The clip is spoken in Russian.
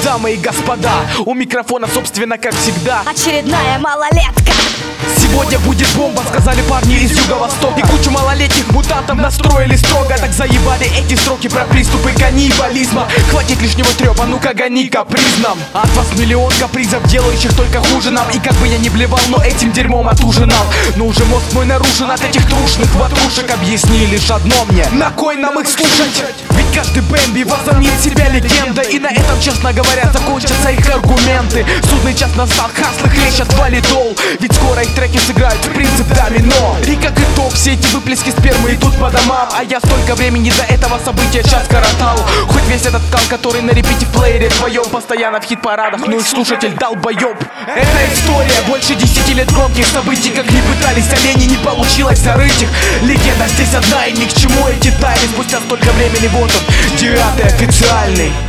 дамы и господа, у микрофона, собственно, как всегда, очередная малолетка. Сегодня будет бомба, сказали парни из юго-востока. И кучу малолетних мутантов настроили строго. Так заебали эти строки про приступы каннибализма. Хватит лишнего трёпа, ну-ка гони капризном. От вас миллион капризов, делающих только хуже нам. И как бы я ни блевал, но этим дерьмом отужинал. Но уже мозг мой нарушен от этих трушных ватрушек. Объясни лишь одно мне, на кой нам их слушать? Ведь каждый Бэмби возомнит себя легендой. И на этом, честно говоря, закончатся их аргументы. Судный час настал, хаслы хлещат валидол. Ведь скоро их треки сыграют в принцип домино. И как итог, все эти выплески спермы идут по домам. А я столько времени до этого события час коротал. Хоть весь этот кал, который на репите в плеере твоем постоянно в хит-парадах, ну и слушатель долбоёб. Это история больше 10 лет громких событий. Как ни пытались олени, не получилось зарыть их. Легенда здесь одна, и ни к чему эти тайны. Спустя столько времени, вот он, 9-й официальный.